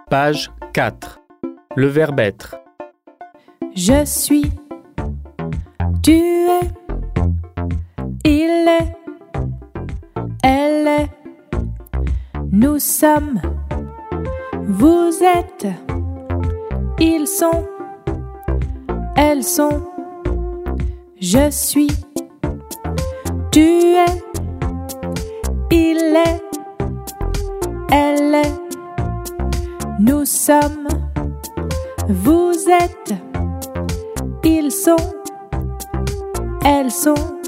Page 4. Le verbe être. Je suis, tu es, il est, elle est, nous sommes, vous êtes, ils sont, elles sont. Je suis, tu es, il est, elle est, nous sommes, vous êtes, ils sont, elles sont.